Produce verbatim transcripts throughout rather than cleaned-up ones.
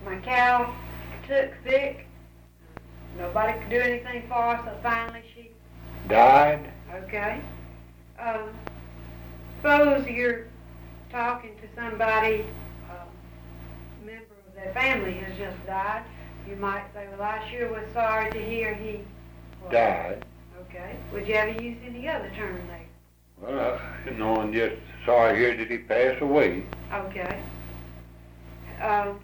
my cow took sick. Nobody could do anything for her, so finally she died. Okay. Um, suppose you're talking to somebody, a member of their family has just died. You might say, well, I sure was sorry to hear he well, died. Okay. Would you ever use any other term there? Well, you know, and just sorry here did he pass away. Okay. Um,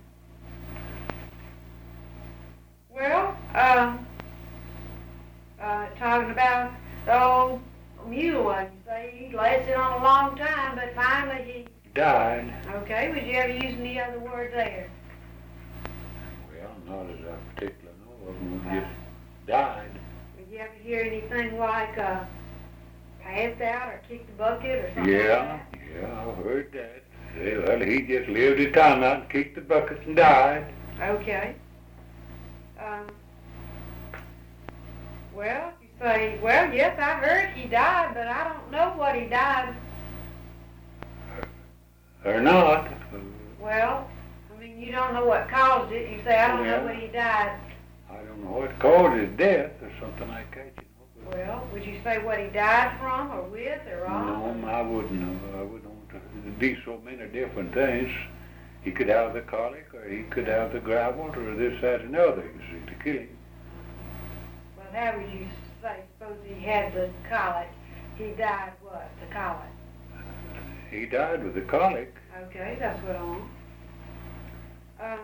well, um, uh, talking about the old mule, you say he lasted on a long time, but finally he died. Okay. Would you ever use any other word there? Well, not as I particularly know of him. He just died. Would you ever hear anything like uh, passed out or kicked the bucket or something Yeah, like that? yeah, I've heard that. Say, well, he just lived his time out and kicked the bucket and died. Okay. Um, well, you say, well, yes, I heard he died, but I don't know what he died. Or not. Well, I mean, you don't know what caused it. You say, I don't Yeah. know what he died. I don't know what caused his death or something like that, you know. But Well, would you say what he died from or with or on? no, I wouldn't know. I wouldn't know. There'd be so many different things. He could have the colic, or he could have the gravel, or this, that, and the other, you see, to kill him. Well, how would you say, suppose he had the colic, he died what, the colic? He died with the colic. Okay, that's what I want. Um,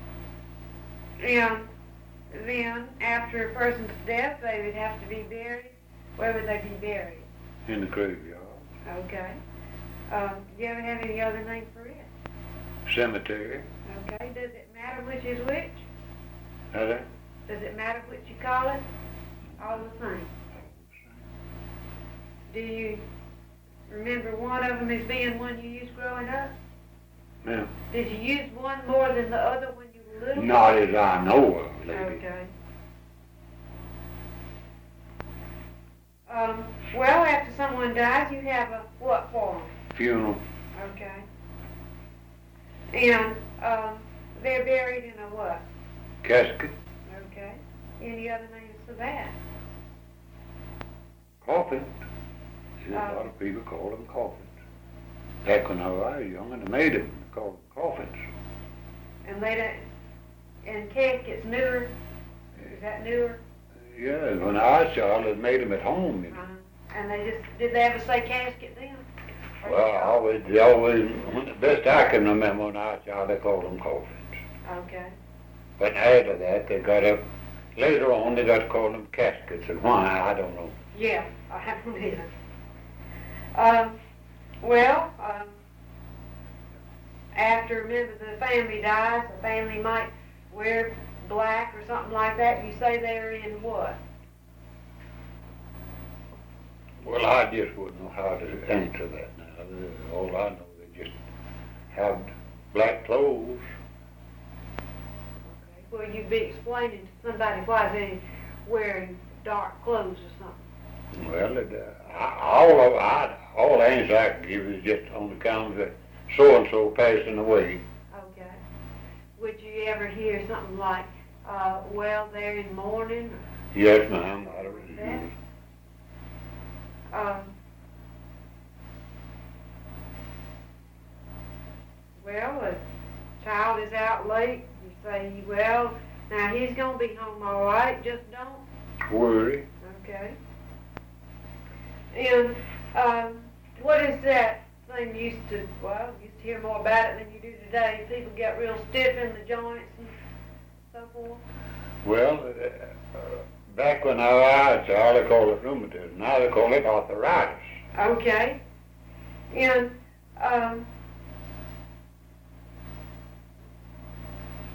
and then, after a person's death, they would have to be buried. Where would they be buried? In the graveyard. Okay. Um, do you ever have any other name for it? Cemetery. Okay. Does it matter which is which? Now that? Does it matter what you call it? All the same. Do you remember one of them as being one you used growing up? Yeah. Did you use one more than the other when you were little? Not as I know of, lady. Okay. Um, well, after someone dies, you have a what for them? Funeral. Okay. And um, they're buried in a what? Casket. Okay. Any other names for that? Coffin. See, a Oh. lot of people call them coffins. Back when I was young, and they made them, they called them coffins. And they don't. And caskets newer. Is that newer? Yeah, when I was a child, they made them at home. You know. Uh-huh. And they just did they ever say casket then? Or Well, just- always, they always, when the best I can remember when I was a child, they called them coffins. Okay. But after that, they got up, later on, they got to call them caskets, and why, I don't know. Yeah, I haven't either. Um, well, um, after a member of the family dies, the family might wear black or something like that. You say they're in what? Well, I just wouldn't know how to answer that now. All I know, they just have black clothes. Okay. Well, you'd be explaining to somebody why they're wearing dark clothes or something. Well, it, uh, I, all of I, all the answer I can give is just on account of the so-and-so passing away. Okay. Would you ever hear something like, uh, well, they're in mourning? Yes, ma'am. I don't That? know. Um, well, a child is out late. You say, well, now he's going to be home all right. Just don't. Worry. Okay. And um, what is that thing you used to, well, you used to hear more about it than you do today. People get real stiff in the joints and so forth. Well, uh, uh, back when I was a child, they called it rheumatism. Now they call it arthritis. Okay. And um,